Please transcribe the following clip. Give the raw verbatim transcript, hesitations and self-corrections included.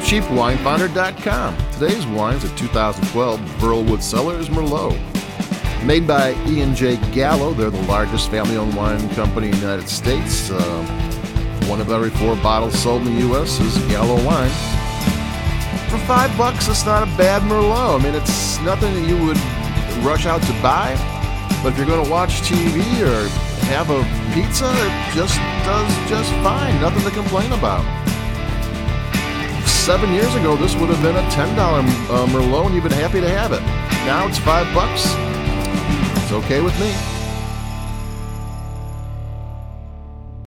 cheap wine finder dot com. Today's wine's a two thousand twelve Burlwood Cellars Merlot. Made by E and J Gallo. They're the largest family-owned wine company in the United States. Uh, one of every four bottles sold in the U S is Gallo wine. For five bucks, it's not a bad Merlot. I mean, it's nothing that you would rush out to buy. But if you're going to watch T V or have a pizza, it just does just fine. Nothing to complain about. Seven years ago, this would have been a ten dollar uh, Merlot, and you've been happy to have it. Now it's five bucks. It's okay with me.